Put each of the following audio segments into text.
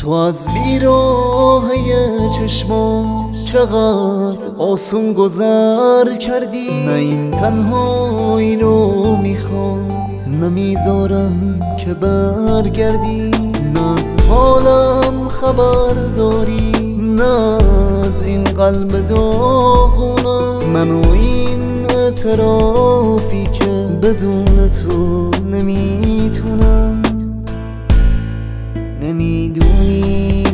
تو از بیراهه چشما چقدر آسون گذر کردی. نه این تنهایی رو میخوام، نمیذارم که برگردی. نه از حالم خبر داری، نه از این قلب داغونم. من و این اعترافی که بدون تو نمیتونم. نمیدونی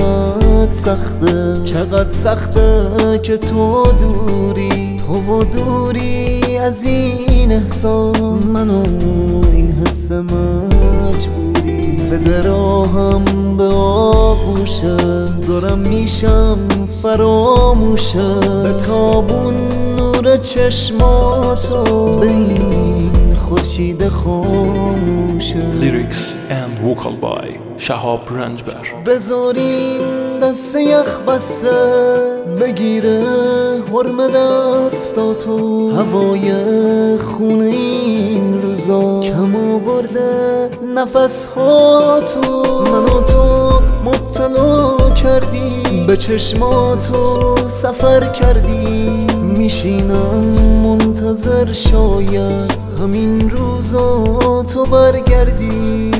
چقدر سخته که تو دوری. تو و دوری از این احساس، من و این حس مجبوری. بده راهم به آغوشه، دارم میشم فراموشه. به تابون نور چشماتو، به این خورشید خاموشه. Lyrics and vocal by شهاب رنجبر. بذارین دست یخ بسته بگیره حرم دستاتو. هوای خونه این روزا کم آورده نفس هاتو. منو تو مبتلا کردی، به چشماتو سفر کردی. میشینم منتظر شاید همین روزا تو برگردی.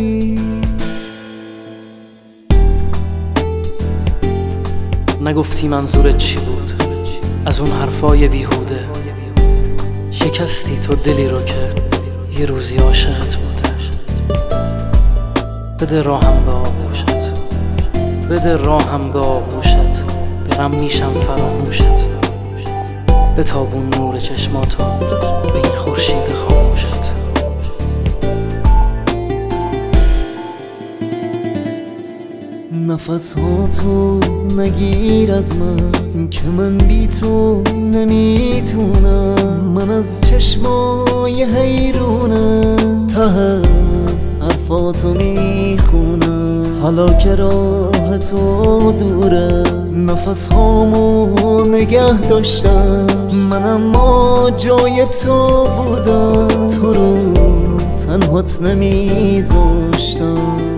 نگفتی منظورت چی بود از اون حرفای بیهوده. شکستی تو دلی رو که یه روزی عاشقت بوده. بده راهم به آغوشت، بده راهم به آغوشت. دارم میشم فراموشت. به تابون نور چشماتو، به این خورشید خاموشت. نفس هاتو نگیر از من که من بی تو نمیتونم. من از چشمای حیرونم، ته حرفاتو میخونم. حالا که راه تو دوره، نفس هامو نگه داشتم. من اما جای تو بودم، تو رو تنهات نمیذاشتم.